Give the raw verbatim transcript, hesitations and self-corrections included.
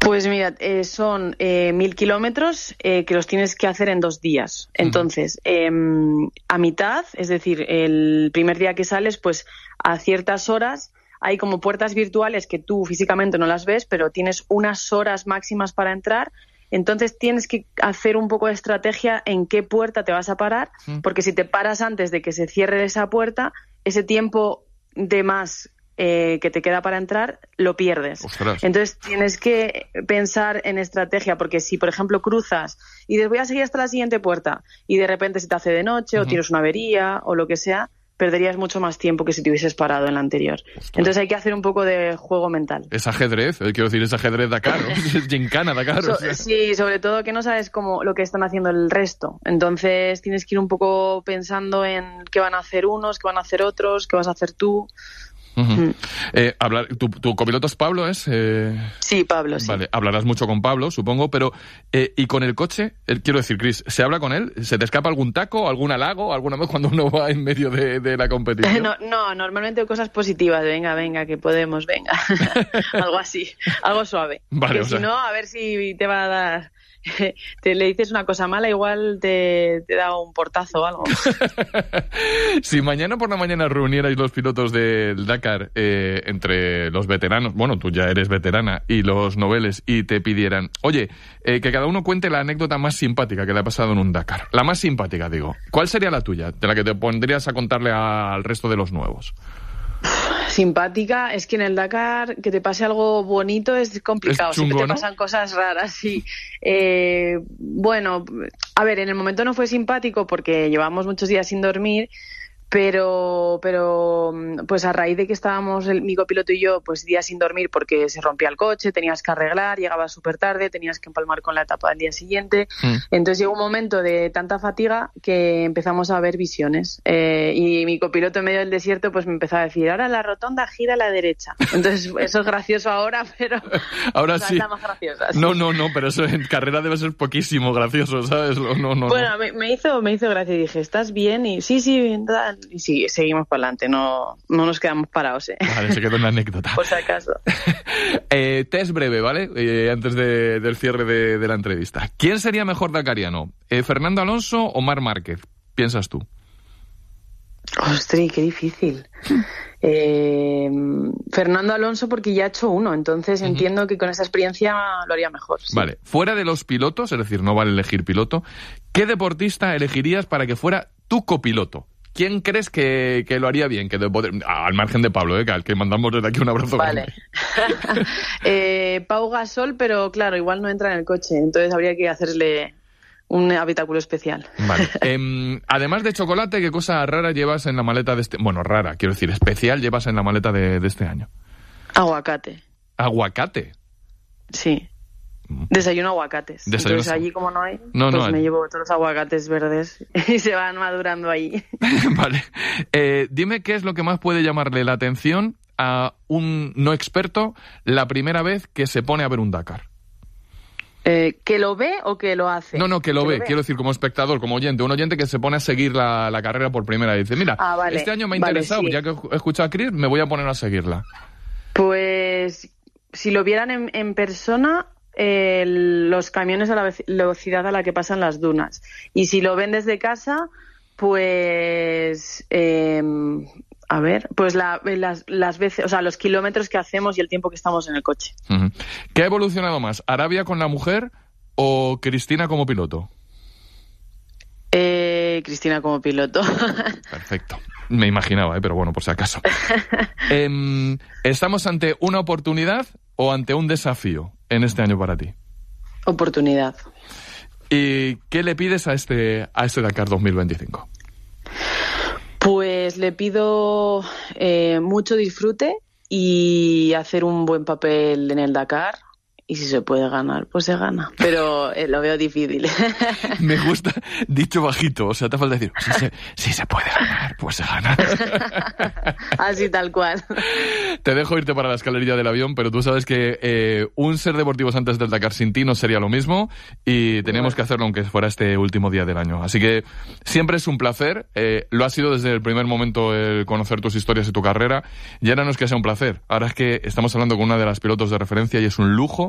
Pues mira, eh, son eh, mil kilómetros eh, que los tienes que hacer en dos días. Entonces, eh, a mitad, es decir, el primer día que sales, pues a ciertas horas hay como puertas virtuales que tú físicamente no las ves, pero tienes unas horas máximas para entrar. Entonces tienes que hacer un poco de estrategia en qué puerta te vas a parar, porque si te paras antes de que se cierre esa puerta, ese tiempo de más eh, que te queda para entrar, lo pierdes. Ostras. Entonces tienes que pensar en estrategia, porque si, por ejemplo, cruzas y dices voy a seguir hasta la siguiente puerta y de repente se te hace de noche uh-huh. o tienes una avería o lo que sea, perderías mucho más tiempo que si te hubieses parado en la anterior. Ostras. Entonces hay que hacer un poco de juego mental. Es ajedrez, quiero decir, es ajedrez Dakar, ¿no? Es gincana Dakar. So, o sea. Sí, sobre todo que no sabes cómo lo que están haciendo el resto. Entonces tienes que ir un poco pensando en qué van a hacer unos, qué van a hacer otros, qué vas a hacer tú. Uh-huh. Mm. Eh, hablar, ¿tu, ¿Tu copiloto es Pablo? ¿Es? Eh... Sí, Pablo, sí. Vale, hablarás mucho con Pablo, supongo, pero eh, ¿y con el coche? Eh, quiero decir, Chris, ¿se habla con él? ¿Se te escapa algún taco, algún halago, alguna vez cuando uno va en medio de, de la competición? No, no, normalmente cosas positivas, venga, venga, que podemos, venga. Algo así, algo suave. Vale, que o si sea... no, a ver si te va a dar... te le dices una cosa mala, igual te, te da un portazo o algo. Si mañana por la mañana reunierais los pilotos del Dakar eh, entre los veteranos, bueno, tú ya eres veterana, y los noveles, y te pidieran, oye, eh, que cada uno cuente la anécdota más simpática que le ha pasado en un Dakar. La más simpática, digo. ¿Cuál sería la tuya? De la que te pondrías a contarle a, al resto de los nuevos. Simpática, es que en el Dakar que te pase algo bonito es complicado, es chungo, siempre te ¿no? pasan cosas raras, sí. Eh, bueno, a ver, en el momento no fue simpático porque llevamos muchos días sin dormir, pero pero pues a raíz de que estábamos el, mi copiloto y yo pues días sin dormir porque se rompía el coche, tenías que arreglar, llegabas súper tarde, tenías que empalmar con la etapa del día siguiente, mm. entonces llegó un momento de tanta fatiga que empezamos a ver visiones eh, y mi copiloto en medio del desierto pues me empezó a decir, ahora la rotonda gira a la derecha, entonces eso es gracioso ahora, pero ahora o sea, sí, es la más graciosa, sí. no, no, no, pero eso en carrera debe ser poquísimo gracioso, ¿sabes? No, no, no, bueno, no. Me, me hizo me hizo gracia y dije, ¿estás bien? Y sí, sí, bien, tal. Y sí, seguimos para adelante, no, no nos quedamos parados, ¿eh? Vale, se quedó una anécdota. Por si acaso. eh, test breve, ¿vale? Eh, antes de, del cierre de, de la entrevista. ¿Quién sería mejor dakariano? Eh, ¿Fernando Alonso o Marc Márquez? ¿Piensas tú? Ostras, qué difícil. Eh, Fernando Alonso porque ya ha hecho uno, entonces uh-huh. entiendo que con esa experiencia lo haría mejor. Sí. Vale, fuera de los pilotos, es decir, no vale elegir piloto, ¿qué deportista elegirías para que fuera tu copiloto? ¿Quién crees que, que lo haría bien? Que de poder, al margen de Pablo, ¿eh? Que al que mandamos desde aquí un abrazo vale. grande. eh, Pau Gasol, pero claro, igual no entra en el coche, entonces habría que hacerle un habitáculo especial. Vale. Eh, además de chocolate, ¿qué cosa rara llevas en la maleta de este... Bueno, rara, quiero decir, especial llevas en la maleta de, de este año? Aguacate. ¿Aguacate? Sí. Desayuno aguacates. Desayuno Entonces allí como no hay, no, pues no me hay. llevo todos los aguacates verdes y se van madurando ahí. Vale. Eh, dime qué es lo que más puede llamarle la atención a un no experto la primera vez que se pone a ver un Dakar. Eh, ¿Que lo ve o que lo hace? No, no, que lo, ¿Que ve. lo ve, quiero decir, como espectador, como oyente, un oyente que se pone a seguir la, la carrera por primera vez. Dice, mira, ah, vale. este año me ha vale, interesado, sí. ya que he escuchado a Chris, me voy a poner a seguirla. Pues si lo vieran en, en persona... Eh, los camiones a la velocidad a la que pasan las dunas. Y si lo ven desde casa, pues... Eh, a ver, pues la, las, las veces, o sea, los kilómetros que hacemos y el tiempo que estamos en el coche. Uh-huh. ¿Qué ha evolucionado más? ¿Arabia con la mujer o Cristina como piloto? Eh, Cristina como piloto. Perfecto. Me imaginaba, ¿eh? Pero bueno, por si acaso. eh, ¿Estamos ante una oportunidad o ante un desafío en este año para ti? Oportunidad. ¿Y qué le pides a este, a este Dakar dos mil veinticinco? Pues le pido eh, mucho disfrute y hacer un buen papel en el Dakar. Y si se puede ganar, pues se gana. Pero eh, lo veo difícil. Me gusta, dicho bajito. O sea, te falta decir, si se, si se puede ganar, pues se gana. Así tal cual. Te dejo irte para la escalerilla del avión, pero tú sabes que eh, un Ser Deportivos antes del Dakar sin ti no sería lo mismo y teníamos bueno. que hacerlo aunque fuera este último día del año. Así que siempre es un placer. Eh, lo ha sido desde el primer momento el conocer tus historias y tu carrera. Y ahora no es que sea un placer. Ahora es que estamos hablando con una de las pilotos de referencia y es un lujo